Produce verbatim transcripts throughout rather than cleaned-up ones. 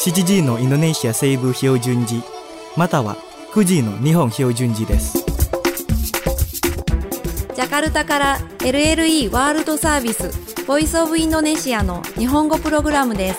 しちじのインドネシア西部標準時またはくじの日本標準時です。 ジャカルタから エルエルイー ワールドサービスボイスオブインドネシアの日本語プログラムです。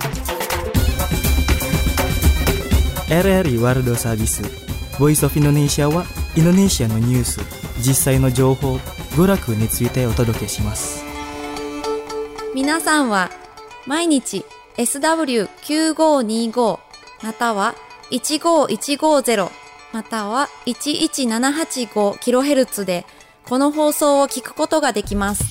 エルエルイー ワールドサービスボイスオブインドネシアはインドネシアのニュース、実際の情報、娯楽についてお届けします。 皆さんは毎日 エスダブリューきゅうごにご またはいちごいちごゼロまたはいちいちななはちごキロヘルツ でこの放送を聞くことができます。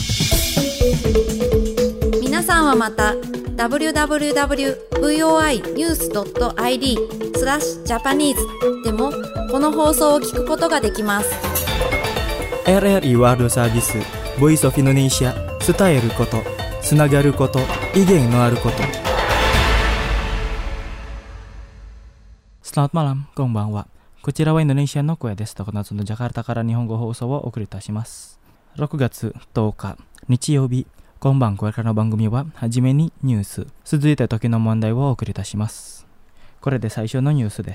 皆さんはまた ダブリューダブリューダブリュードットブイオーアイニュースドットアイディー スラッシュジャパニーズでもこの放送を聞くことができます。 エルエルイー ワールドサービスボイスオブインドネシア、伝えること、つながること、意見のあること。Selamat malam、こんばんは。こちらはインドネシアの声です。常夏のジャカルタから日本語放送をお送りいたします。ろくがつとおか日曜日、今晩これからの番組ははじめにニュース、続いて時の問題をお送りいたします。これで最初のニュースです。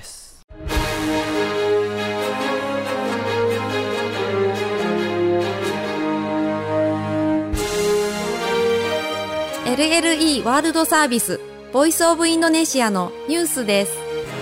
エルエルイー ワールドサービスボイスオブインドネシアのニュースです。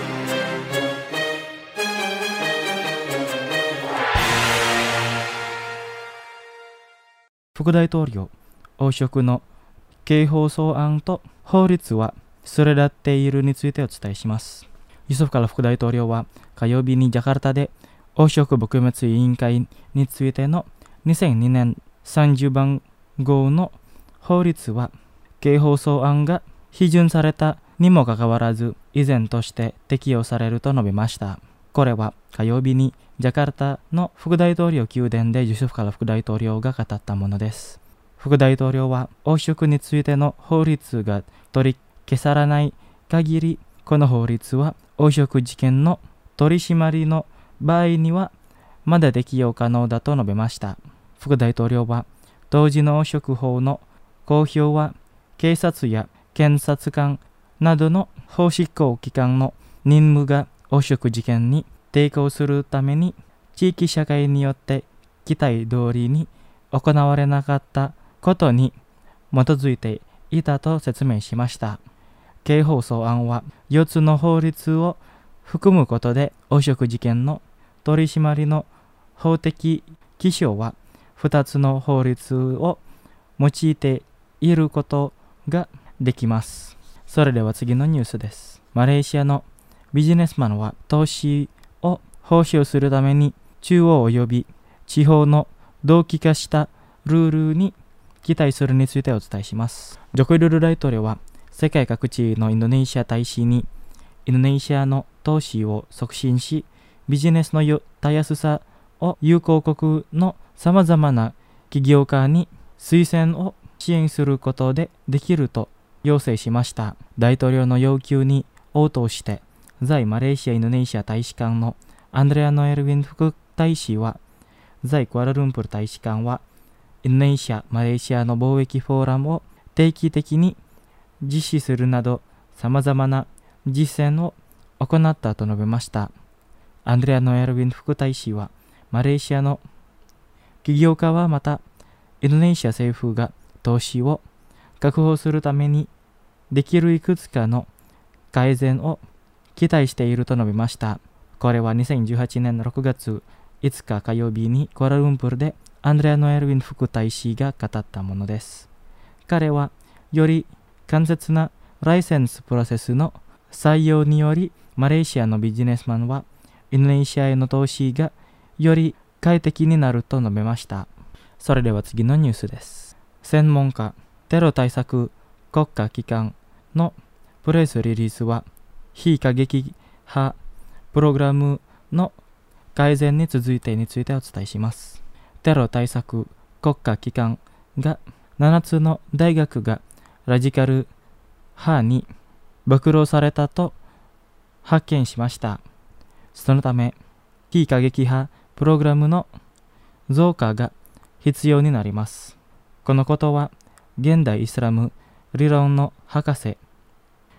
副大統領汚職の刑法草案と法律はそれだっているについてお伝えします。ユソフカラ副大統領は火曜日にジャカルタで汚職撲滅委員会についてのにせんにねんさんじゅうばんごうの法律は刑法草案が批准されたにもかかわらず依然として適用されると述べました。これは火曜日にジャカルタの副大統領宮殿でユソフカラ副大統領が語ったものです。副大統領は汚職についての法律が取り消されない限り、この法律は汚職事件の取り締まりの場合にはまだ適用可能だと述べました。副大統領は当時の汚職法の公表は警察や検察官などの法執行機関の任務が汚職事件に抵抗するために地域社会によって期待通りに行われなかったことに基づいていたと説明しました。刑法草案はよっつの法律を含むことで汚職事件の取り締まりの法的基礎はふたつの法律を用いていることができます。それでは次のニュースです。マレーシアのビジネスマンは投資を報酬するために中央及び地方の同期化したルールに期待するについてお伝えします。ジョコ・ウィドド大統領は世界各地のインドネシア大使にインドネシアの投資を促進し、ビジネスのたやすさを友好国のさまざまな企業家に推薦を支援することでできると要請しました。大統領の要求に応答して在マレーシア・インドネシア大使館のアンドレア・ノエルウィン副大使は、在クアラルンプル大使館はインドネシア・マレーシアの貿易フォーラムを定期的に実施するなどさまざまな実践を行ったと述べました。アンドレア・ノエルウィン副大使は、マレーシアの起業家はまたインドネシア政府が投資を確保するためにできるいくつかの改善を期待していると述べました。これはにせんじゅうはちねんろくがついつか火曜日にクアラルンプールでアンドレア・ノエルウィン副大使が語ったものです。彼はより簡潔なライセンスプロセスの採用により、マレーシアのビジネスマンはインドネシアへの投資がより快適になると述べました。それでは次のニュースです。専門家テロ対策国家機関のプレスリリースは非過激派プログラムの改善に続いてについてお伝えします。テロ対策国家機関がななつの大学がラジカル派に暴露されたと発見しました。そのため非過激派プログラムの増加が必要になります。このことは現代イスラム理論の博士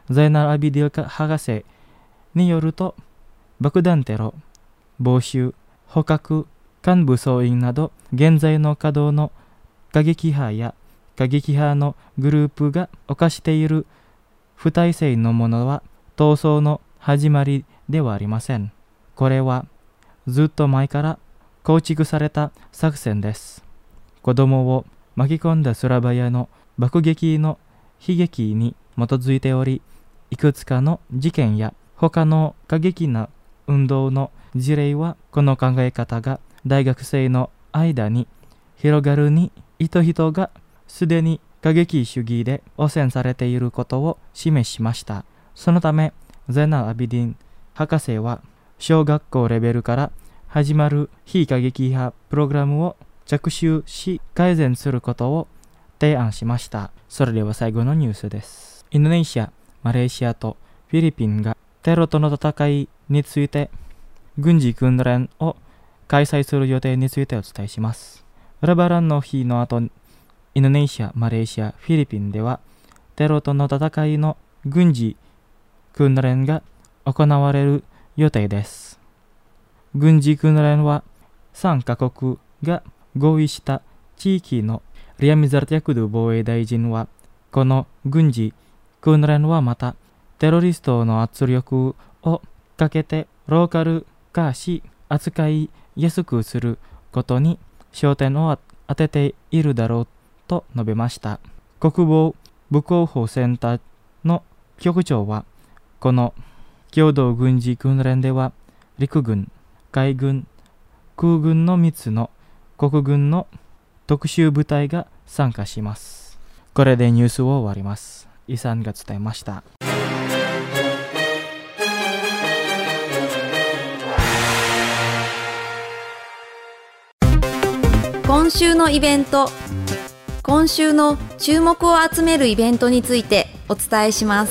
ザイナル・アビディル博士によると、爆弾テロ、暴襲、捕獲、幹部総員など現在の稼働の過激派や過激派のグループが犯している不体制のものは闘争の始まりではありません。これはずっと前から構築された作戦です。子供を巻き込んだスラバヤの爆撃の悲劇に基づいており、いくつかの事件や他の過激な運動の事例はこの考え方が大学生の間に広がるに人々がすでに過激主義で汚染されていることを示しました。そのためゼナ・アビディン博士は小学校レベルから始まる非過激派プログラムを着手し改善することを提案しました。それでは最後のニュースです。インドネシア、マレーシアとフィリピンがテロとの戦いについて軍事訓練を開催する予定についてお伝えします。レバランの日の後、インドネシア、マレーシア、フィリピンではテロとの戦いの軍事訓練が行われる予定です。軍事訓練はさんカ国が合意した地域のリアミザルティアクド防衛大臣は、この軍事訓練はまたテロリストの圧力をかけてローカル化し扱いやすくすることに焦点を当てているだろうと述べました。国防部広報センターの局長は、この共同軍事訓練では陸軍、海軍、空軍のみっつの国軍の特殊部隊が参加します。これでニュースを終わります。イさんが伝えました。 今週のイベント。今週の注目を集めるイベントについてお伝えします。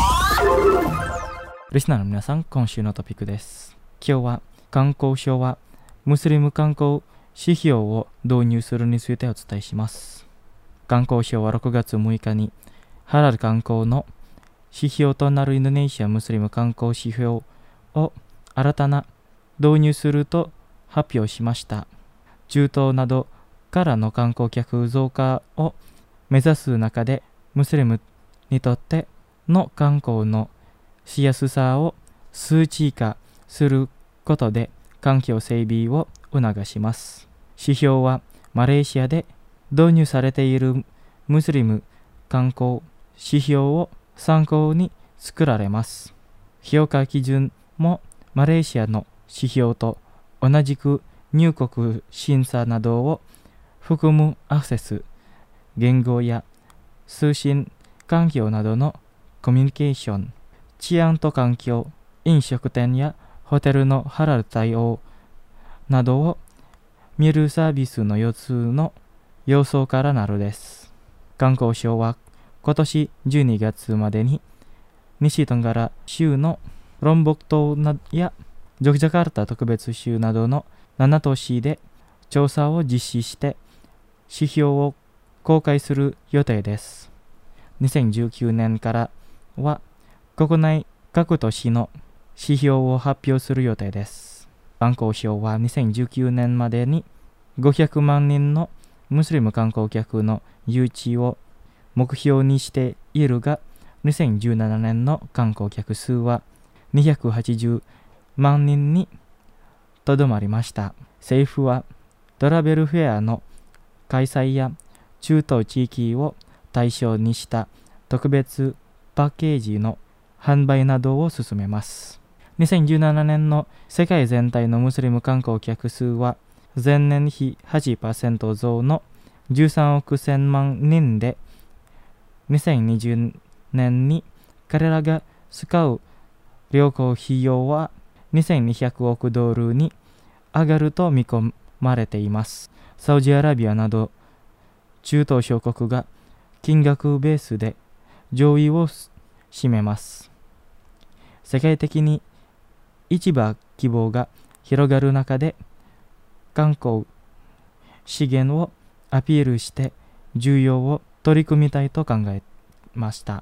リスナーの皆さん、今週のトピックです。今日は観光省はムスリム観光指標を導入するについてお伝えします。観光省はろくがつむいかにハラル観光の指標となるインドネシアムスリム観光指標を新たな導入すると発表しました。中東などからの観光客増加を目指す中で、ムスリムにとっての観光のしやすさを数値化することで環境整備を促します。指標はマレーシアで導入されているムスリム観光指標を参考に作られます。評価基準もマレーシアの指標と同じく入国審査などを含むアクセス、言語や通信環境などのコミュニケーション、治安と環境、飲食店やホテルのハラル対応などを見るサービスのよっつの要素からなるです。観光省は今年じゅうにがつまでに西トンガラ州のロンボク島やジョクジャカルタ特別州などのなな都市で調査を実施して指標を公開する予定です。にせんじゅうきゅうねんからは国内各都市の指標を発表する予定です。観光省はにせんじゅうきゅうねんまでにごひゃくまんにんのムスリム観光客の誘致を目標にしているが、にせんじゅうななねんの観光客数はにひゃくはちじゅうまんにんにとどまりました。政府はトラベルフェアの開催や中東地域を対象にした特別パッケージの販売などを進めます。にせんじゅうななねんの世界全体のムスリム観光客数は前年比 はちパーセント 増のじゅうさんおくせんまんにんで、にせんにじゅうねんに彼らが使う旅行費用はにせんにひゃくおくドルに上がると見込まれています。サウジアラビアなど中東諸国が金額ベースで上位を占めます。世界的に市場規模が広がる中で、観光資源をアピールして需要を取り組みたいと考えました。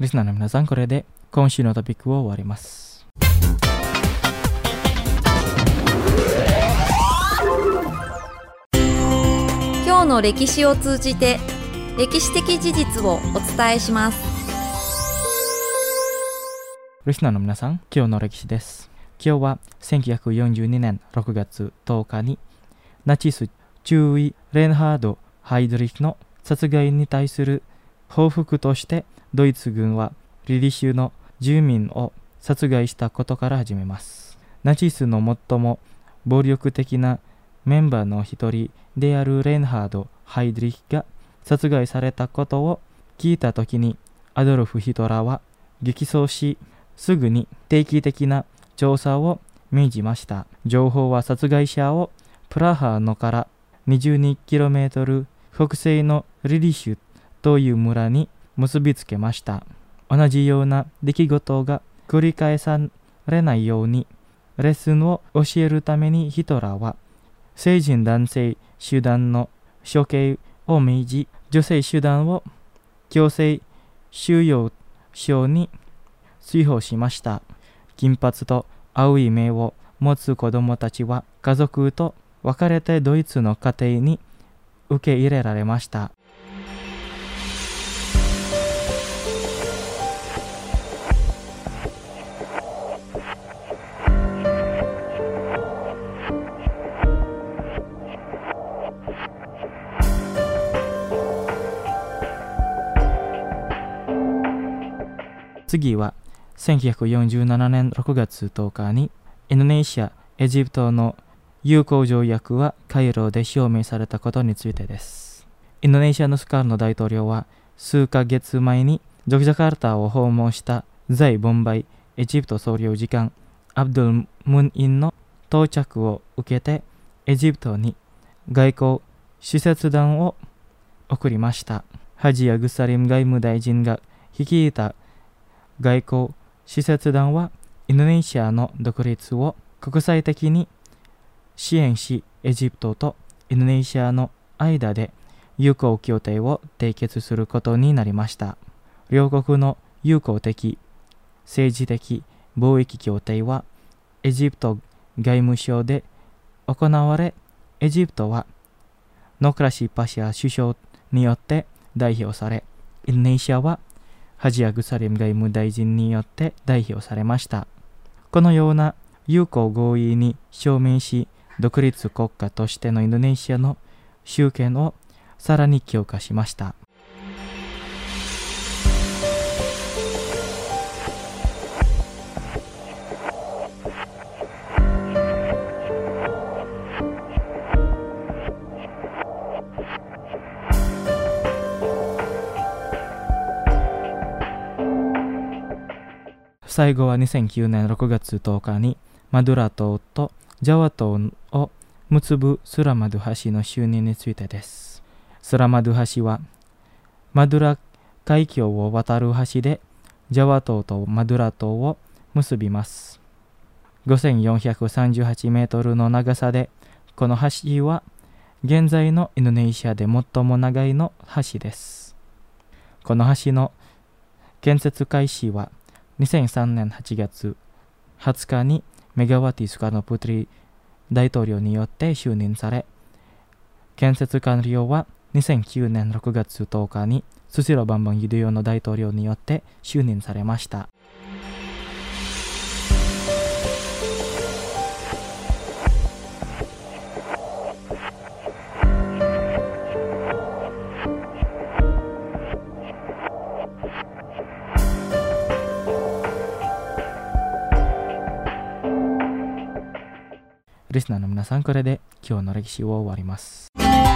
リスナーの皆さん、これで今週のトピックを終わります。 今日の歴史を通じて歴史的事実をお伝えします。 リスナーの皆さん、今日の歴史です。今日はせんきゅうひゃくよんじゅうにねんろくがつとおかにナチス中尉レンハード・ハイドリヒの殺害に対する報復としてドイツ軍はリリ州の住民を殺害したことから始めます。ナチスの最も暴力的なメンバーの一人であるレンハード・ハイドリヒが殺害されたことを聞いたときにアドルフ・ヒトラーは激走し、すぐに定期的な調査を命じました。情報は殺害者をプラハのからにじゅうにキロメートル北西のリリシュという村に結びつけました。同じような出来事が繰り返されないようにレッスンを教えるためにヒトラーは成人男性集団の処刑を命じ、女性集団を強制収容所に追放しました。金髪と青い目を持つ子供たちは家族と別れてドイツの家庭に受け入れられました。次はせんきゅうひゃくよんじゅうななねんろくがつとおかにインドネシア、エジプトの友好条約はカイロで証明されたことについてです。インドネシアのスカルノ大統領は数ヶ月前にジョグジャカルタを訪問した在ボンバイエジプト総領事官アブドゥル・ムンインの到着を受けてエジプトに外交使節団を送りました。ハジア・グサリム外務大臣が率いた外交使節団はインドネシアの独立を国際的に支援し、エジプトとインドネシアの間で友好協定を締結することになりました。両国の友好的、政治的貿易協定はエジプト外務省で行われ、エジプトはノクラシ・パシャ首相によって代表され、インドネシアはハジア・グサリム外務大臣によって代表されました。このような友好合意に署名し、独立国家としてのインドネシアの主権をさらに強化しました。最後はにせんきゅうねんろくがつとおかにマドゥラ島とジャワ島を結ぶスラマドゥ橋の就任についてです。スラマドゥ橋はマドゥラ海峡を渡る橋でジャワ島とマドゥラ島を結びます。ごせんよんひゃくさんじゅうはちメートルの長さで、この橋は現在のインドネシアで最も長いの橋です。この橋の建設開始はにせんさんねんはちがつはつかにメガワティ・スカノプトリ大統領によって就任され、建設完了はにせんきゅうねんろくがつとおかにスシロバンバン・ユドヨの大統領によって就任されました。リスナーの皆さん、これで今日の歴史を終わります。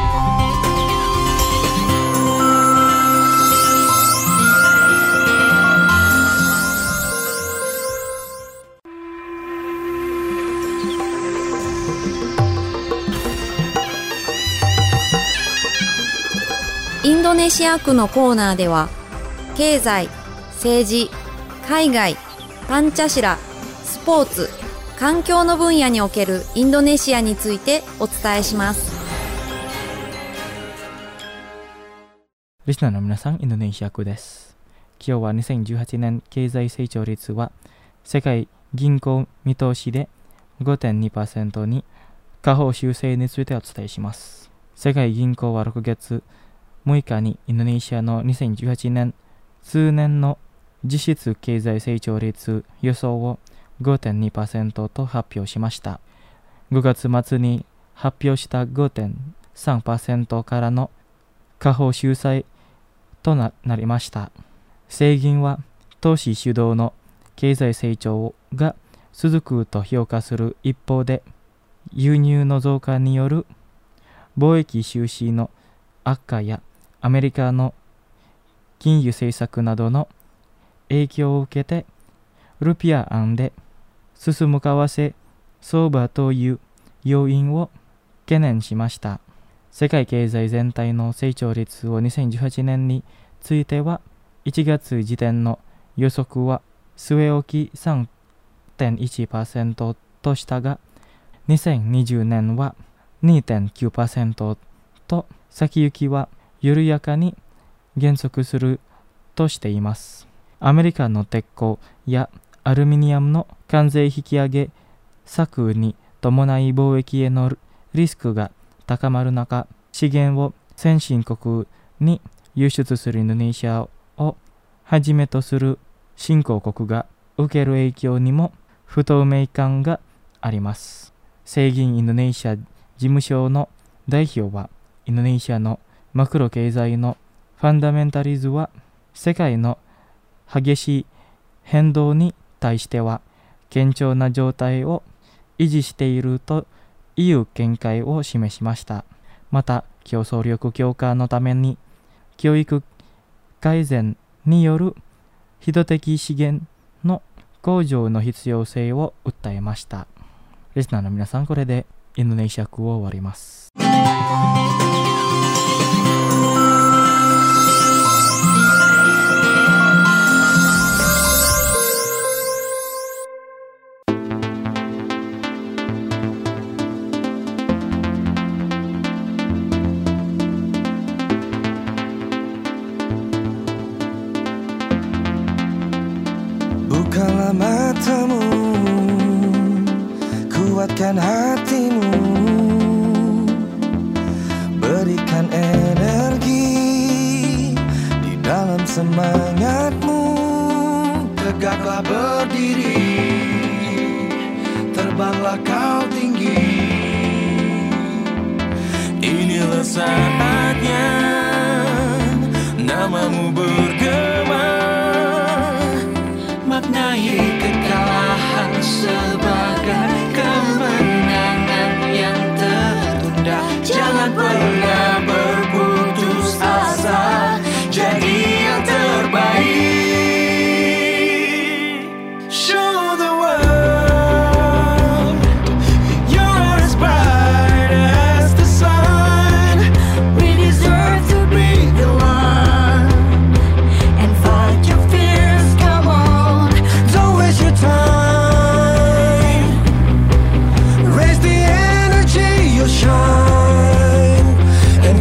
インドネシア区のコーナーでは、経済、政治、海外、パンチャシラ、スポーツ、環境の分野におけるインドネシアについてお伝えします。 リスナーの皆さん、インドネシア区です。 今日はにせんじゅうはちねん経済成長率は世界銀行見通しで ごてんにパーセント に下方修正についてお伝えします。世界銀行はろくがつむいかにインドネシアのにせんじゅうはちねん通年の実質経済成長率予想を ごてんにパーセント と発表しました。ごがつ末に発表した ごてんさんパーセント からの下方修正と な, なりました。世銀は投資主導の経済成長が続くと評価する一方で、輸入の増加による貿易収支の悪化やアメリカの金融政策などの影響を受けて、ルピア案で進む為替相場という要因を懸念しました。世界経済全体の成長率をにせんじゅうはちねんについてはいちがつ時点の予測は据え置き さんてんいちパーセント としたが、にせんにじゅうねんは にてんきゅうパーセント と先行きは緩やかに減速するとしています。アメリカの鉄鋼やアルミニアムの関税引き上げ策に伴い貿易へのリスクが高まる中、資源を先進国に輸出するインドネシアをはじめとする新興国が受ける影響にも不透明感があります。世銀インドネシア事務所の代表は、インドネシアのマクロ経済のファンダメンタリズムは世界の激しい変動に対しては堅調な状態を維持しているという見解を示しました。また、競争力強化のために教育改善による人的資源の向上の必要性を訴えました。リスナーの皆さん、これでインドネシア語を終わります。 Bukalah matamu, kuatkan hatimu, berikan energi di dalam semangatmu. Tegaklah berdiri, terbanglah kau tinggi. Inilah saatnya namamu bergema, maknai kekalahan sebagai kemenangan yang tertunda. Jangan pernah berputus asa, jadi yang terbaik. Show the world you're as bright as the sun. We deserve to be the one and fight your fears. Come on, don't waste your time. Raise the energy, you'll shine, and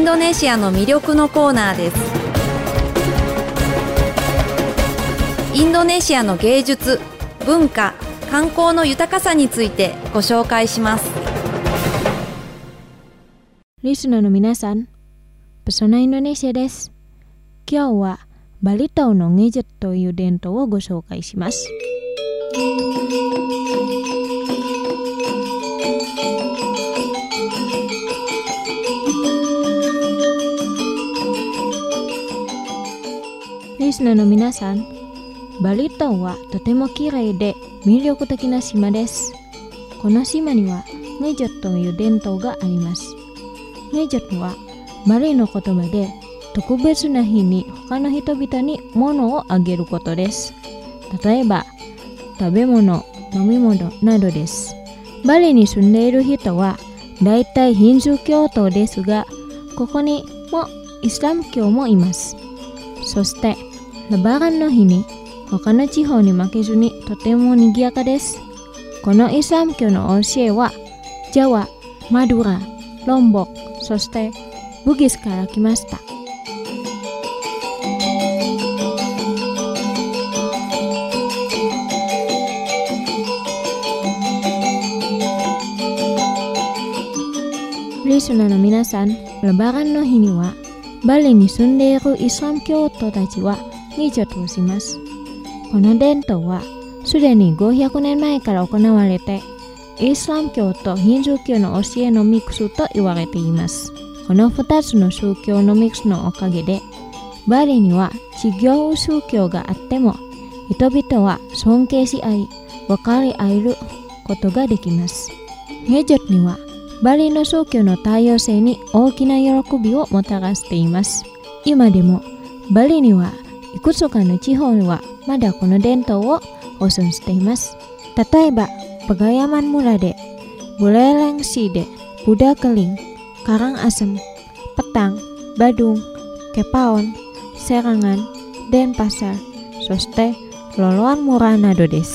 ンドネシアの魅力のコーナーです。インドネシアの芸術、文化、観光の豊かさについてご紹介します。 リスナーの皆さん、ペソナインドネシアです。今日はバリ島のゲジェットという伝統をご紹介します。リスナーの皆さん、バリ島はとてもきれいで魅力的な島です。この島にはゲジェットという伝統があります。ゲジェットはバリの言葉で特別な日に他の人々に物をあげることです。例えば食べ物、飲み物などです。バリに住んでいる人はだいたいヒンズー教徒ですが、ここにもイスラム教もいます。そしてレバランの日に他の地方に負けずにとても賑やかです。このイスラム教の教えはジャワ、マドゥラ、ロンボク、そしてブギスから来ました。リスナーの皆さん、レバランの日にはバリに住んでいるイスラム教徒たちはゲジェットをします。この伝統はすでにごひゃくねんまえから行われて、イスラム教とヒンズー教の教えのミックスと言われています。このふたつの宗教のミックスのおかげで、バリには違う宗教があっても人々は尊敬し合い、分かり合えることができます。ゲジェットにはバリの宗教の多様性に大きな喜びをもたらしています。今でもバリにはいくつかの地方はまだこの伝統を保存しています。例えばパガヤマン村で、ブレレンシーで、ブダケリン、カランアセム、ペタン、バドゥン、ケパオン、セランガン、デンパサル、そしてロロアンムラなどです。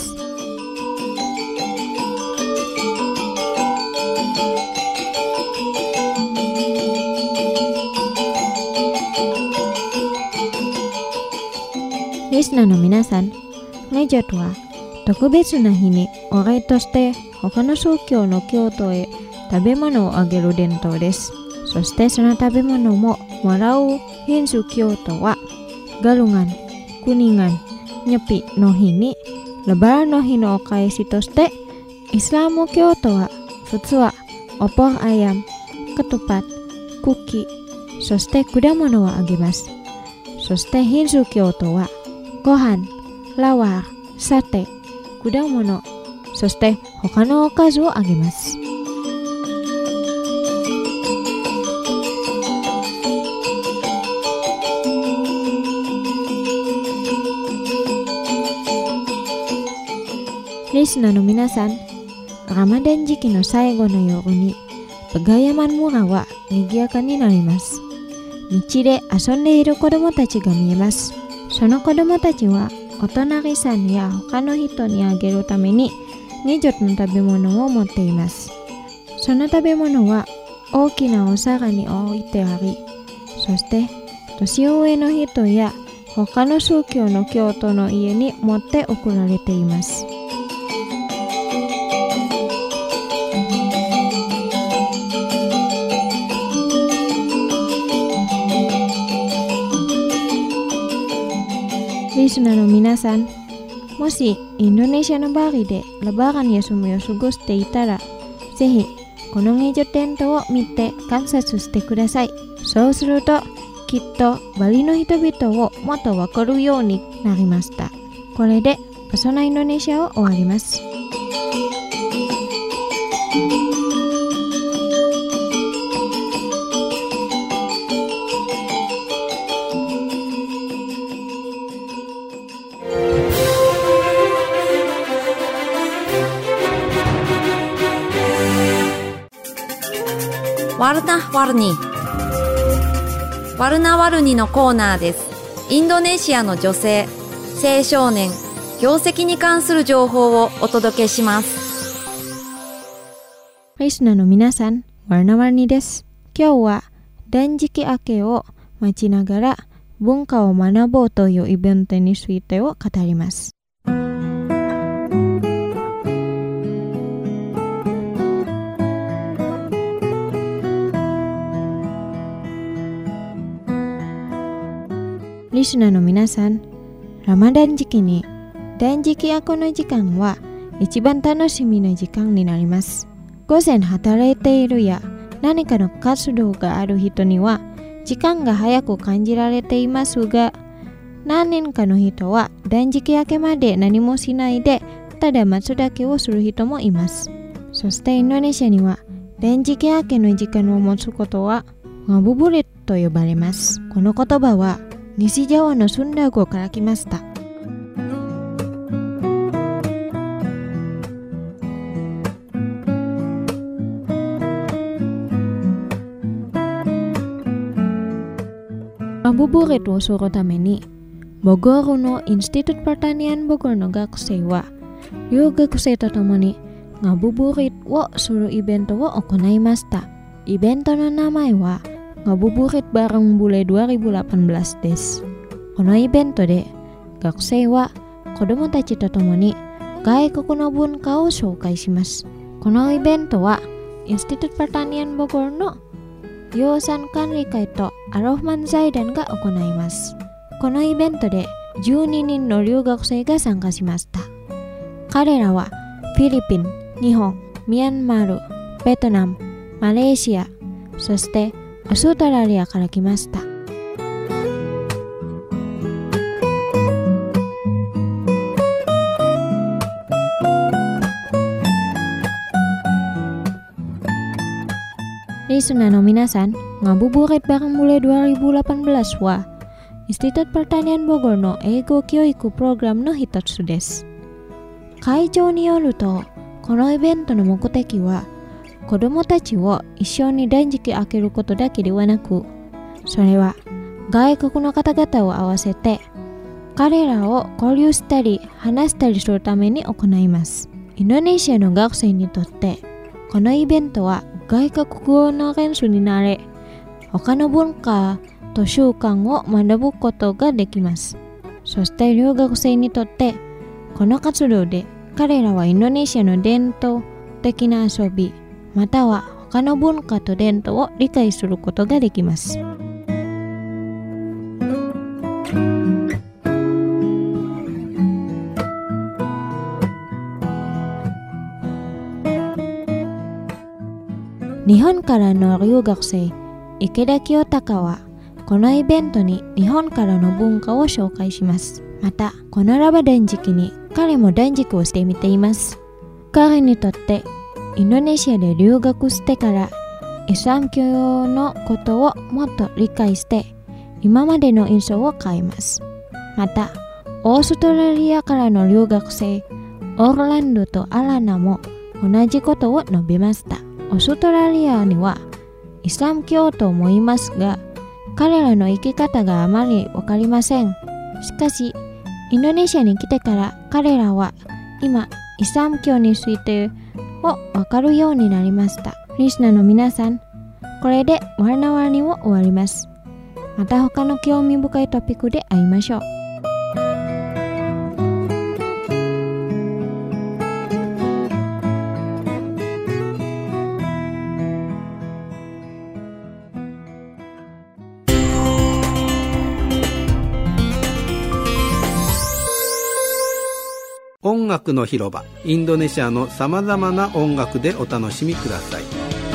リスナーの皆さん、ゲジェットは特別な日にお礼として他の宗教の教徒へ食べ物をあげる伝統です。そしてその食べ物ももらうヒンズー教徒はガルガン、クニガン、ニャピの日にレバランの日のお返しとして、イスラム教徒は普通はオポーアヤム、カトパッ、クッキー、そして果物をあげます。そしてヒンズー教徒はご飯、ラワー、サテ、果物、そして他のおかずをあげます。リスナーの皆さん、ラマダン時期の最後の夜にパガヤマン村は賑やかになります。道で遊んでいる子供たちが見えます。その子供たちはお隣さんや他の人にあげるためにゲジェットの食べ物を持っています。その食べ物は大きなお皿に置いてあり、そして年上の人や他の宗教の教徒の家に持って送られています。リスナーの皆さん、もしインドネシアのバリでレバラン休みを過ごしていたら、ぜひこのゲジェット伝統を見て観察してください。そうするときっとバリの人々をもっとわかるようになりました。これでペソナインドネシアを終わります。 ワルナワルニワルナワルニのコーナーです。インドネシアの女性、青少年、業績に関する情報をお届けします。 リスナーの皆さん、ワルナワルニです。今日は断食明けを待ちながら文化を学ぼうというイベントについてを語ります。リスナーの皆さん、ラマダン時期に断食明けの時間は一番楽しみな時間になります。午前働いているや何かの活動がある人には時間が早く感じられていますが、何人かの人は断食明けまで何もしないでただ待つだけをする人もいます。そしてインドネシアには断食明けの時間を持つことはngabuburitと呼ばれます。この言葉は西ジャワのスンダ語から来ました。ngabuburitをするためにボゴールのインスティトゥート・パタニアン・ボゴールの学生は留学生とともにngabuburitをするイベントを行いました。イベントの名前はngabuburit bareng bule dua ribu delapan belasです。このイベントで学生は子供たちとともに外国の文化を紹介します。このイベントはインスティトゥート・パタニアン・ボゴールの養蚕管理会とアロフマン財団が行います。このイベントでじゅうににんの留学生が参加しました。彼らはフィリピン、日本、ミャンマー、ベトナム、マレーシア、そしてオーストラリアから来ました。リスナーの皆さん、ngabuburit bareng bule dua ribu delapan belasはインスティトゥート・パタニアン・ボゴールの英語教育プログラムの一つです。会長によると、このイベントの目的は子供たちを一緒に断食明けることだけではなく、それは外国の方々を合わせて彼らを交流したり話したりするために行います。インドネシアの学生にとってこのイベントは外国語の練習になれ、他の文化と習慣を学ぶことができます。そして留学生にとってこの活動で彼らはインドネシアの伝統的な遊びまたは他の文化と伝統を理解することができます。日本からの留学生池田清隆はこのイベントに日本からの文化を紹介します。またこのラマダン時期に彼も断食をしてみています。彼にとってインドネシアで留学してからイスラム教のことをもっと理解して今までの印象を変えます。またオーストラリアからの留学生オーランドとアラナも同じことを述べました。オーストラリアにはイスラム教徒もいますが、彼らの生き方があまりわかりません。しかしインドネシアに来てから彼らは今イスラム教についてをわかるようになりました。リスナーの皆さん、これでワルナワニを終わります。また他の興味深いトピックで会いましょう。 音楽の広場、インドネシアのさまざまな音楽でお楽しみください。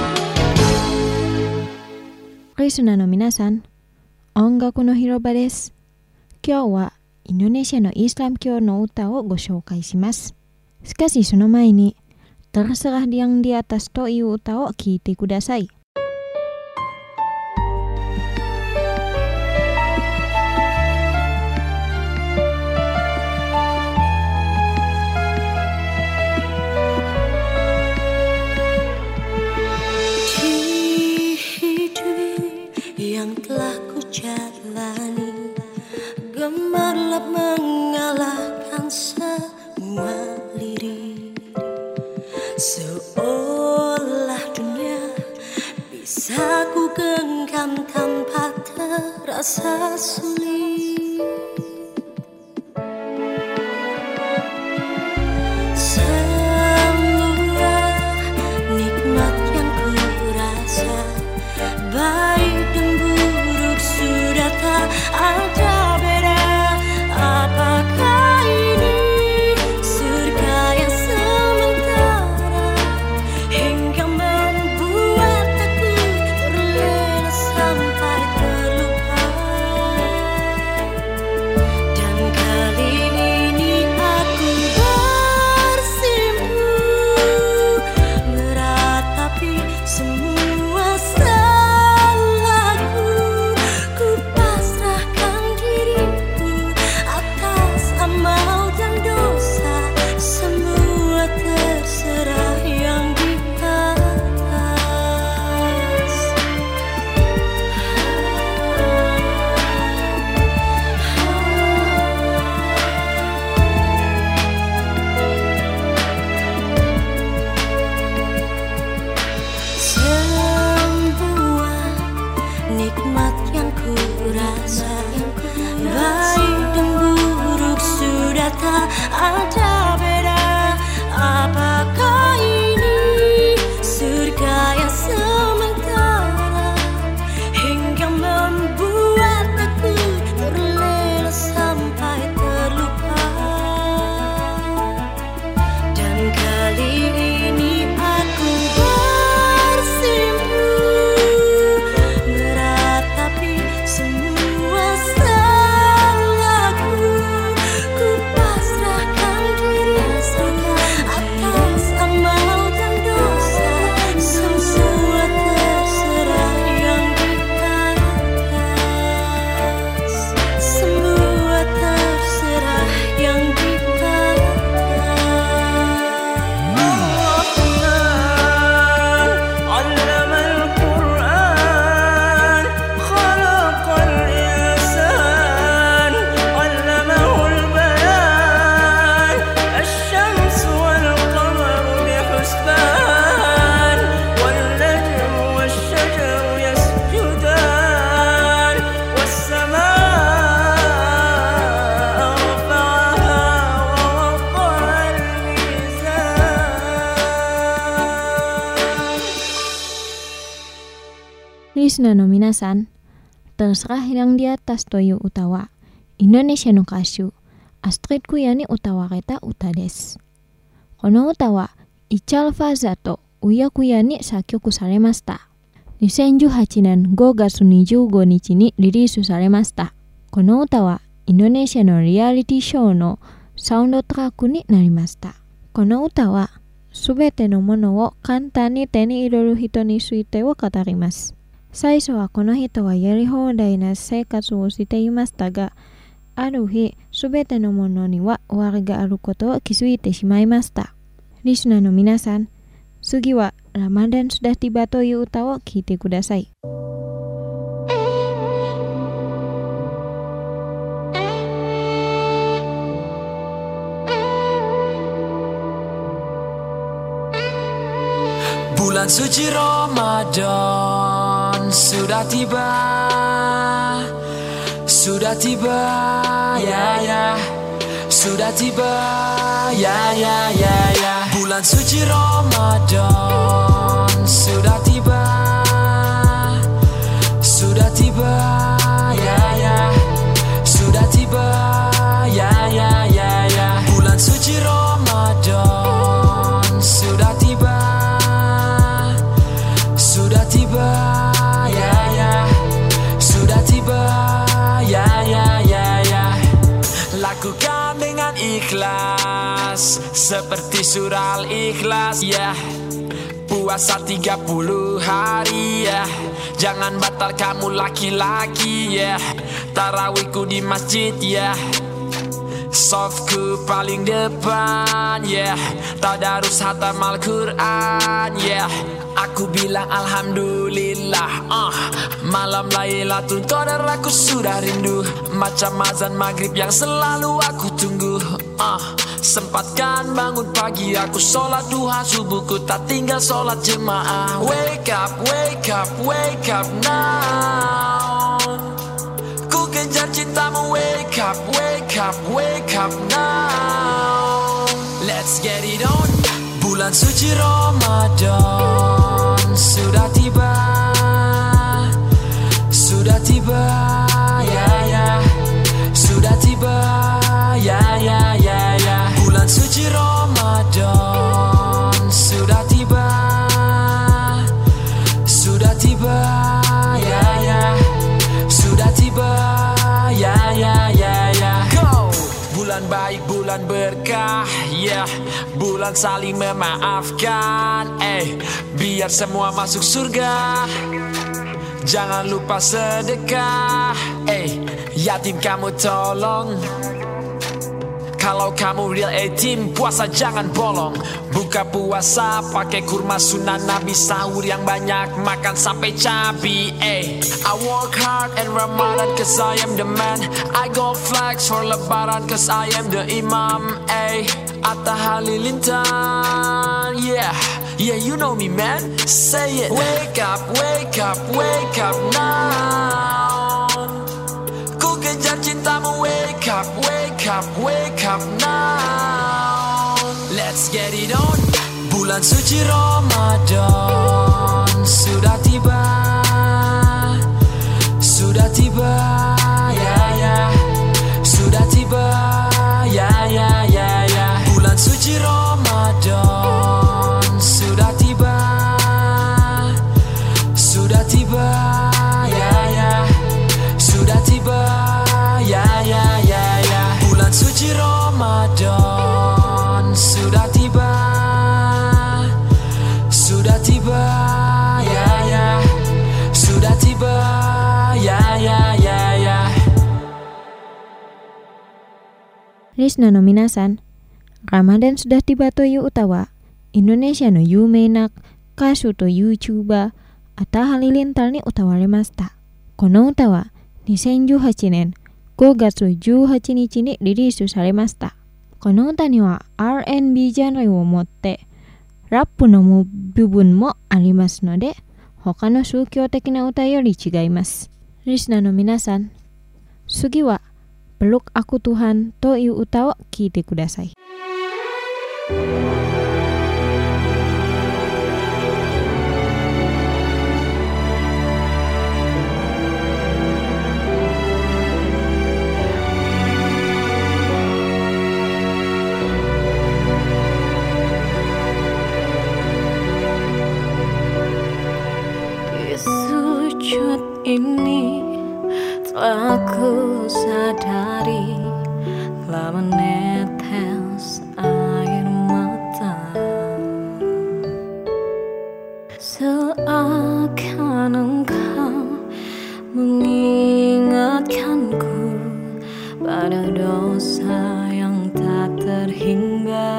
リスナーの皆さん、音楽の広場です。今日はインドネシアのイスラム教の歌をご紹介します。しかしその前に、Terserah yang di atasという歌を聴いてください。 Yang telah ku jalani gemerlap mengalahkan semua liri, seolah dunia bisa ku genggam terasa sulit. Semua nikmat yang ku rasa, baik dan buruk sudah tak ada beda. Apakah ini surga yang sementara hingga membuat aku terlena sampai terlupa. Dan kali ini aku bersimpu meratapi semua salahku. Ku pasrahkan diriku atas amal dan dosa, semua terserah yang di atas. Semua nikmat yang ku rasa, baik dan buruk sudah tak ada beda. Apakah ini surga yang sementara hingga membuat aku terlena sampai terlupa. Dan kali ini aku bersimpu meratapi semua salahku. Ku pasrahkan diriku atas amal dan dosa, semua terserah yang di atas. Semua terserah yang di atas. علم القرآن خلق الإنسان علمه البيان الشمس والقمر بحسبان والنجم والشجر يسجدان والسماء رفعها ووضع الميزان. Listener no minasan, terserah yang di atas toyo utawa Indonesia no kasyu Astrid Kuyani utawa reta uta desu. Kono utawa Ichal Faza to Uya Kuyani sakyoku saremashita.にせんじゅうはちねんごがつにじゅうごにちにリリースされました。この歌はインドネシアのリアリティショーのサウンドトラックになりました。この歌はすべてのものを簡単に手に入れる人についてを語ります。最初はこの人はやり放題な生活をしていましたが、ある日すべてのものには終わりがあることを気づいてしまいました。リスナーの皆さん、次はラマダンsudah tibaという歌を聴いてください。 Bulan suci Ramadan sudah tiba, sudah tiba, ya ya, sudah tiba, ya ya ya ya. Bulan suci Ramadan sudah tiba, sudah tiba, ya ya, sudah tiba, ya ya ya ya. Bulan suci Ramadan sudah tiba, sudah tiba, ya ya, sudah tiba, ya ya ya ya. Lakukan dengan ikhlas seperti surah Al-Ikhlas, ya. Puasa tiga puluh hari, ya. Jangan batal kamu laki-laki, ya. Tarawihku di masjid, ya. Softku paling depan, yeah. Tadarus hatam Al-Quran, yeah. Aku bilang alhamdulillah, uh. Malam Lailatul Qadar aku sudah rindu, macam azan maghrib yang selalu aku tunggu, uh. Sempatkan bangun pagi aku sholat duha, subuhku tak tinggal sholat jemaah. Wake up, wake up, wake up now. cintamu. Wake up, wake up, wake up now. Let's get it on. Bulan suci Ramadan sudah tiba, sudah tiba, ya ya, sudah tiba, ya ya ya ya. Bulan suci Ramadan sudah tiba, sudah tiba, ya ya, sudah tiba, ya ya ya ya. Go! Bulan baik, bulan berkah, yeah. Bulan saling memaafkan, eh, biar semua masuk surga. Jangan lupa sedekah, eh, yatim kamu tolong. Kalau kamu real eighteen, puasa jangan bolong. Buka puasa pakai kurma sunnah Nabi, sahur yang banyak, makan sampai cabi. Eh, I work hard in Ramadan cause I am the man. I go flex for Lebaran cause I am the imam. Eh, Atta Halilintar, yeah, yeah, you know me man. Say it. Wake up, wake up, wake up now. Ku kejar cintamu. Wake up, wake up, wake up now. Let's get it on. Bulan suci Ramadan sudah tiba, sudah tiba, ya ya, sudah tiba, ya ya ya ya. Bulan suci Ramadan sudah tiba, sudah tiba, ya ya, sudah tiba, ya ya ya ya. Bulan suci Ramadan sudah tiba, sudah tiba, ya ya, sudah tiba, ya ya ya ya. Listener no minasan, Ramadan sudah tiba to yu utawa Indonesia no yumeina kasu to YouTuber Atta Halilintar ni utawarimashita. Kono uta waにせんじゅうはちねんごがつじゅうはちにちにリリースされました。この歌には アールアンドビー ジャンルを持ってラップの部分もありますので、他の宗教的な歌より違います。リスナーの皆さん、次は Peluk Aku Tuhan という歌を聴いてください。 Ini telah ku sadari, telah menetes air mata, seakan engkau mengingatkanku pada dosa yang tak terhingga.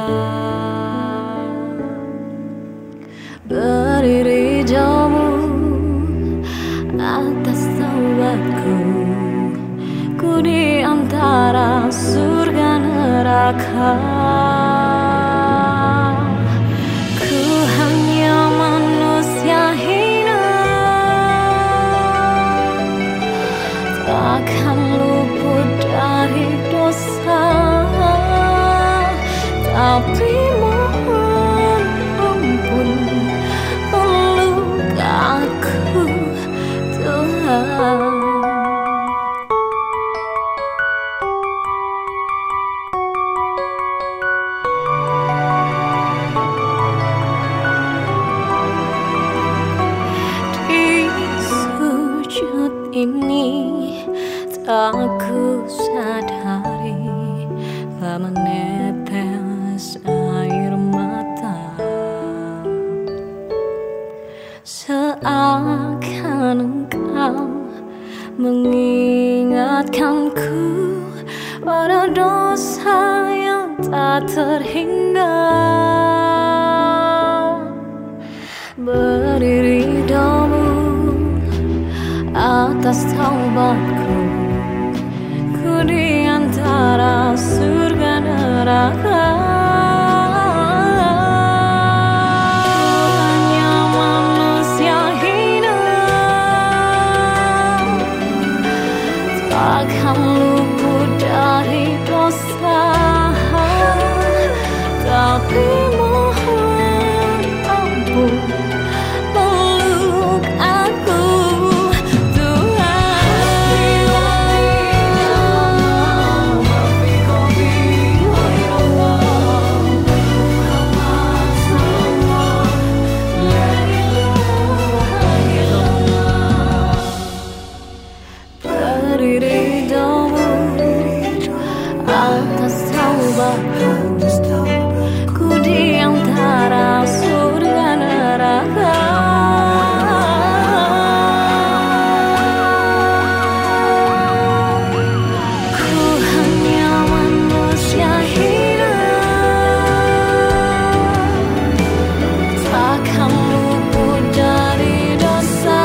Berdiri jauh atas taubatku, ku di antara surga neraka. Ku hanya manusia hina, takkan luput dari dosa, tapi mohon ampun, peluk aku Tuhan. Di sujud ini tak ku sadari, telah menetes air mata, seakan engkau mengingatkanku pada dosa yang tak terhingga. Berdiri damu atas taubatku, ku di antara surga neraka. Takkan mampu peluk aku atas taubatku, ku di antara surga neraka. Ku hanya manusia hina, takkan luput dari dosa.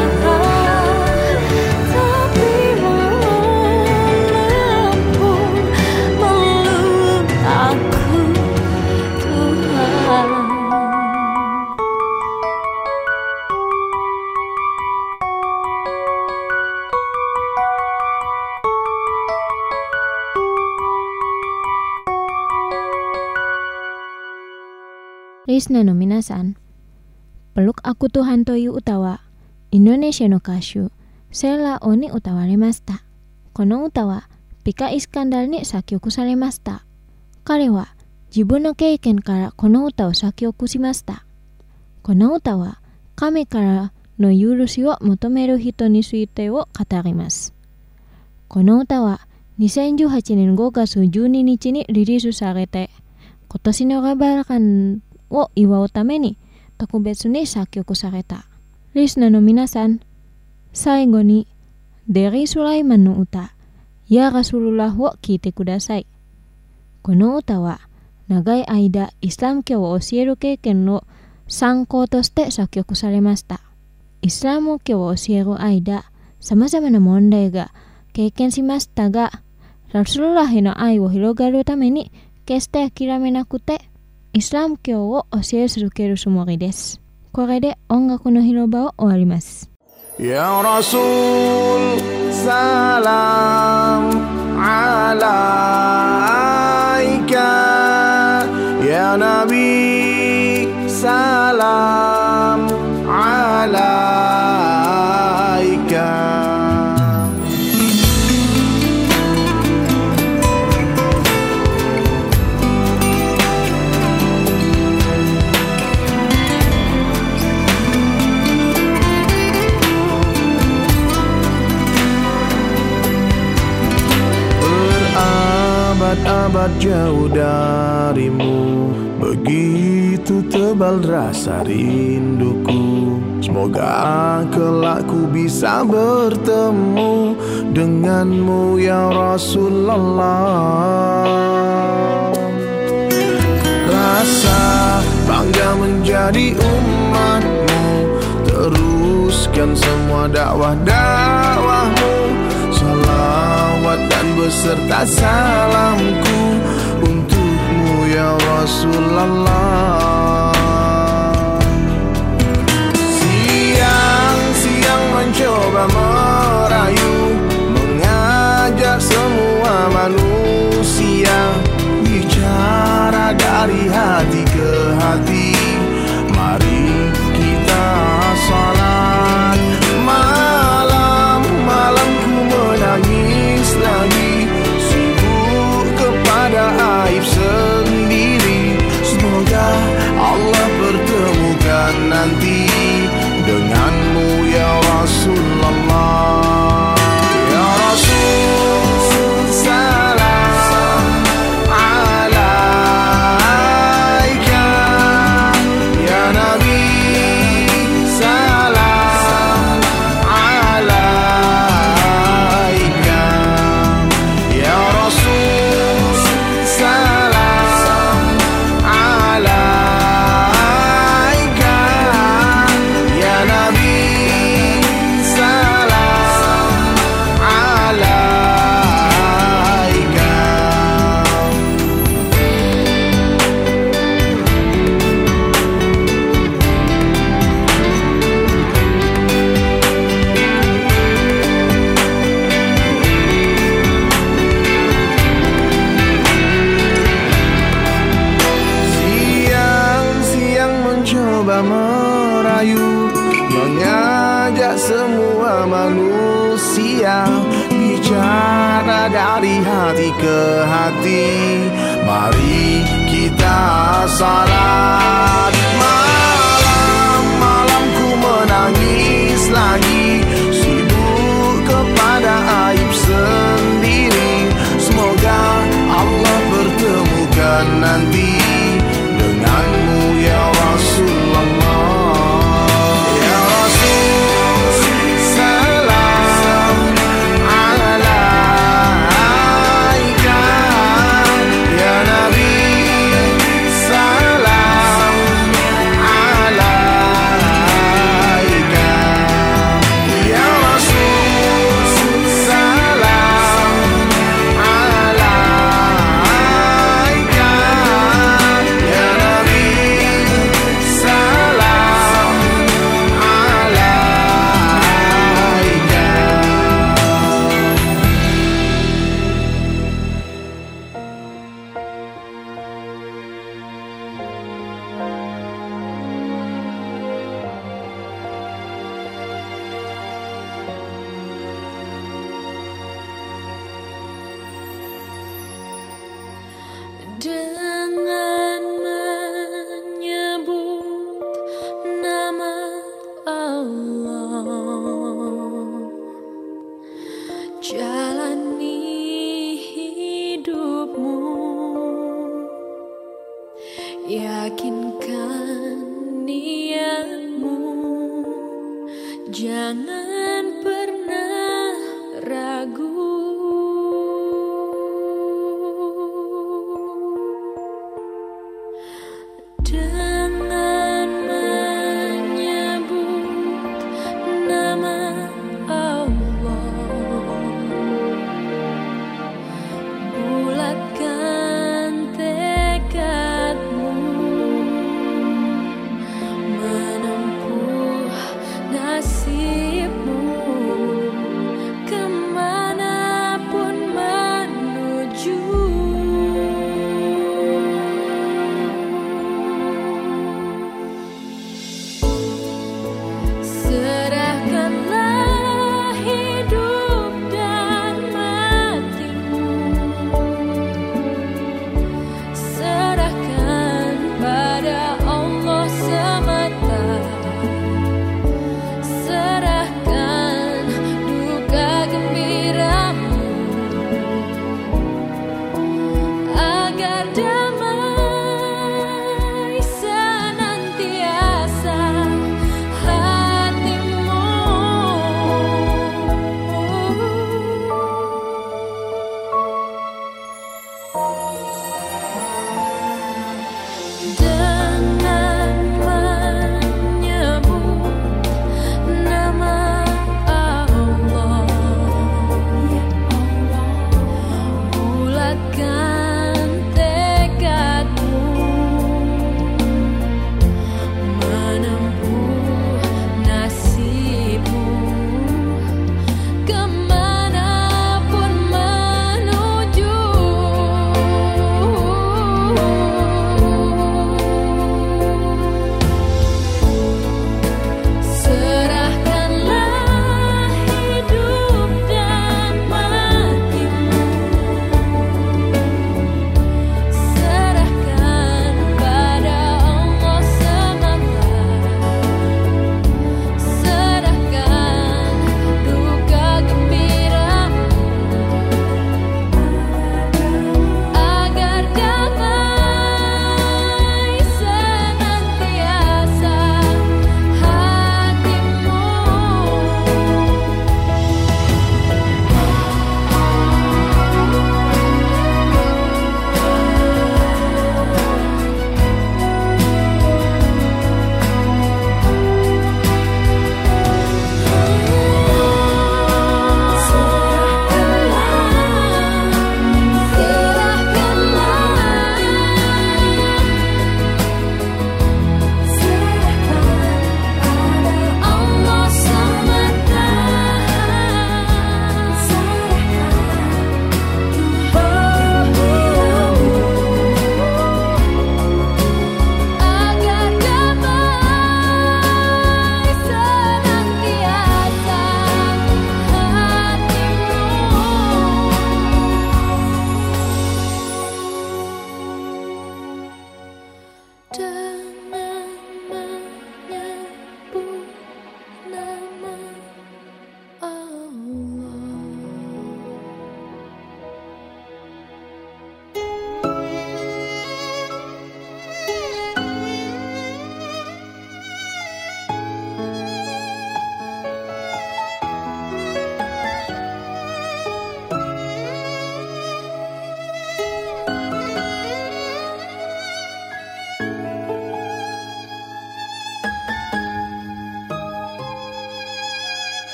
Listener no minasan, peluk aku Tuhan toyu utawa Indonesia no kashu Sela oni utawarimashita. Kono uta wa Pika Iskandar ni sakyoku saremashita. Kare wa jibun no keiken kara kono uta o sakyoku shimashita. Kono uta wa kami kara no yurushi o motomeru hito ni tsuite wo katarimasu. Kono uta waにせんじゅうはちねんごがつじゅうににちにリリースされて、今年のラバーカンを祝うために特別に作曲された。リスナーの皆さん、最後にデリー・スライマンの歌、ヤ・ラスルラフを聴いてください。この歌は長い間イスラム教を教える経験の参考として作曲されました。イスラム教を教える間、様々な問題が経験しましたが、ラスルラへの愛を広がるために決して諦めなくて、イスラム教を教え続けるつもりです。これで音楽の広場を終わります。 Ya Rasul salam alaika, Ya Nabi salam alaika. Abad jauh darimu, begitu tebal rasa rinduku. Semoga kelak ku bisa bertemu denganmu ya Rasulullah. Rasa bangga menjadi umatmu, teruskan semua dakwah-dakwahmu. Salawat dan beserta salamku untukmu ya Rasulullah. Siang-siang mencoba merayu, mengajak semua manusia bicara dari hati ke hati. Mari kita salat malam, malamku menangis lagi, sibuk kepada aib sendiri. Semoga Allah pertemukan nanti denganmu ya Rasulullah. Ya Rasul salam alaika, Ya Nabi salam alaika, Ya Rasul salam alaika, merayu, mengajak semua manusia bicara dari hati ke hati. Mari kita salat malam, malamku menangis lagi, sibuk kepada aib sendiri. Semoga Allah pertemukan nanti denganmu ya Rasulullah. Ya Rasul, salam alaika. Ya Nabi, salam alaika. Ya Rasul, salam alaika. Ya Nabi, salam alaika. Dengan menyebut nama Allah, jalani hidupmu, yakinkan niatmu, jangan pernah ragu. Dengan menyebut nama Allah, bulatkan tekadmu, menempuh nasibmu.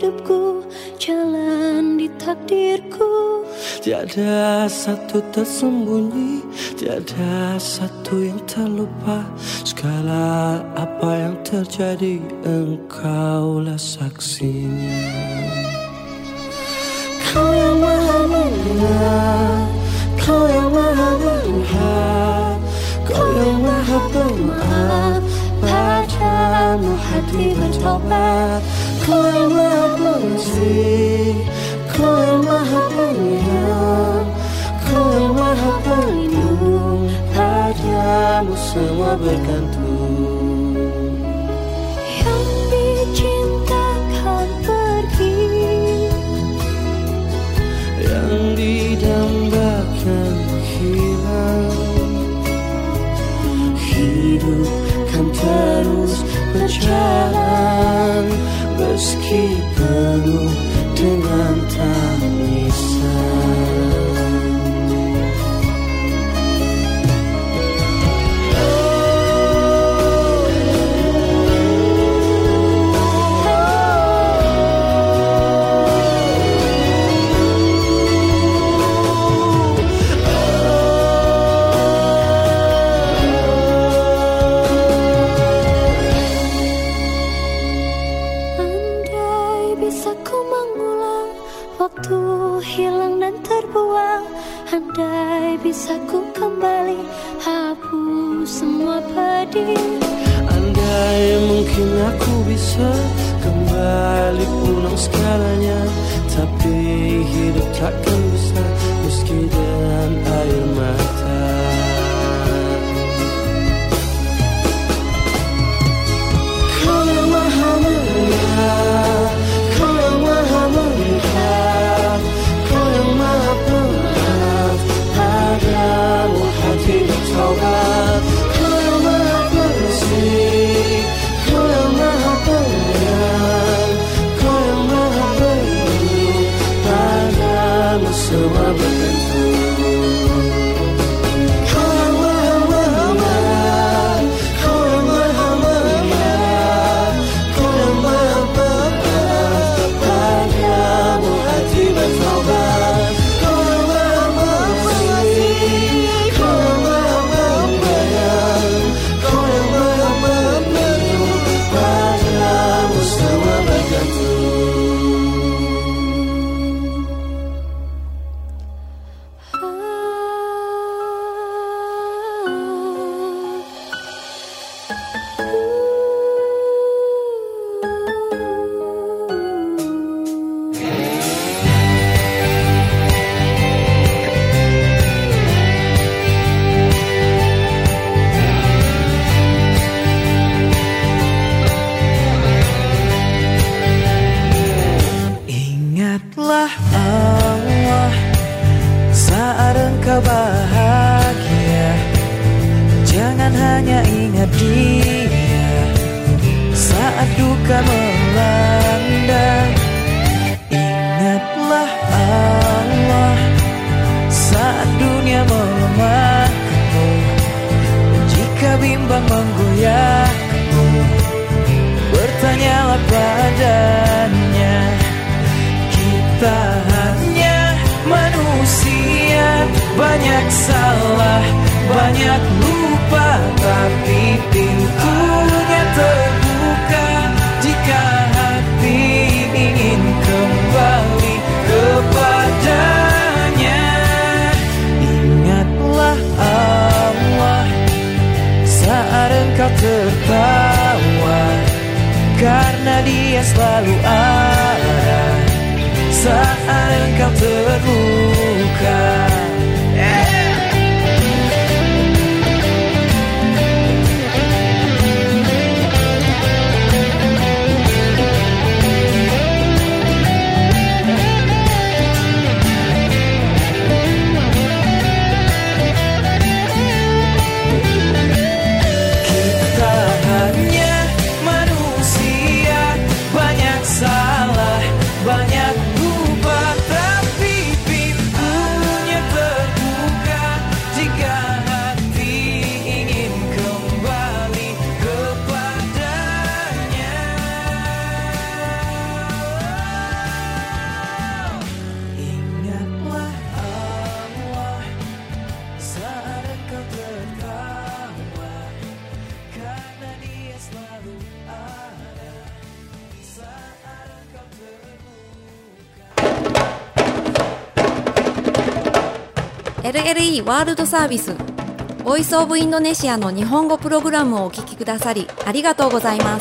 hidupku, jalan di takdirku. Tiada satu tersembunyi, tiada satu yang terlupa. Segala apa yang terjadi, engkaulah saksinya. Kau yang maha mendengar, kau yang maha melihat, kau yang maha pemaaf, padamu hati bertobat. Kau yang maha pengasih, kau yang maha penyayang, kau yang maha pelindung, padamu semua bergantung. Yang dicintakan pergi, yang didambakan hilang. Hidup kan terus berjalan meski penuh dengan tangisan. waktu hilang dan terbuang. Andai bisa ku kembali, hapus semua pedih. Andai mungkin aku bisa kembali pulang segalanya, tapi hidup takkan bisa meski dengan air mata. Kau yang maha melihat, kau yang maha melihat, kau yang maha pemaaf, padamu hati bertaubat. Kau yang maha pengasih, kau yang maha penyayang, kau yang maha pelindung, padamu semua bergantung. Ingatlah Allah saat engkau bahagia, jangan hanya ingat Dia saat duka melanda. Ingatlah Allah saat dunia melemahkanmu, jika bimbang menggoyahkanmu, bertanyalah padanya. Kita hanya manusia, banyak salah, banyak lupa, tapi pintunya terbuka jika hati ingin kembali kepadanya. Ingatlah Allah saat engkau tertawa, karena Dia selalu ada saat engkau terluka. Kita hanya manusia, banyak salah, banyak lupa, tapi エルエルイー ワールドサービスボイスオブインドネシアの日本語プログラムをお聞きくださりありがとうございます。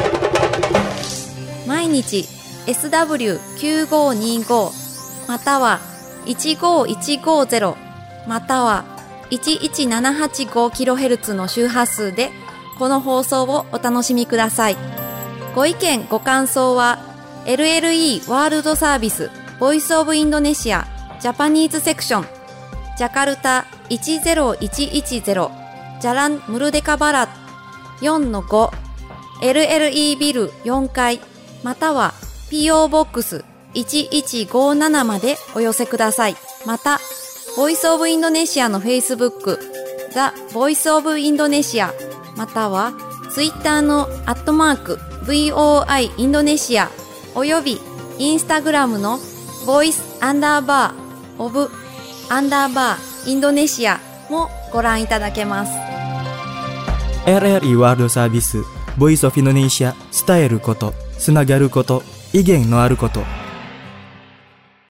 毎日 エスダブリューきゅうごにご またはいちごいちごゼロまたはいちいちななはちごキロヘルツ の周波数でこの放送をお楽しみください。ご意見ご感想は エルエルイー ワールドサービスボイスオブインドネシアジャパニーズセクションジャカルタいちゼロいちいちゼロジャランムルデカバラ よんのご エルエルイー ビルよんかいまたは ピーオー ボックスいちいちごななまでお寄せください。またボイスオブインドネシアのフェイスブックザ・ボイスオブインドネシアまたはツイッターのアットマーク ブイオーアイ インドネシアおよびインスタグラムのボイスアンダーバーオブアンダーバーインドネシアもご覧いただけます。 エルエルイー ワールドサービスボイスオブインドネシア伝えることつながること意見のあること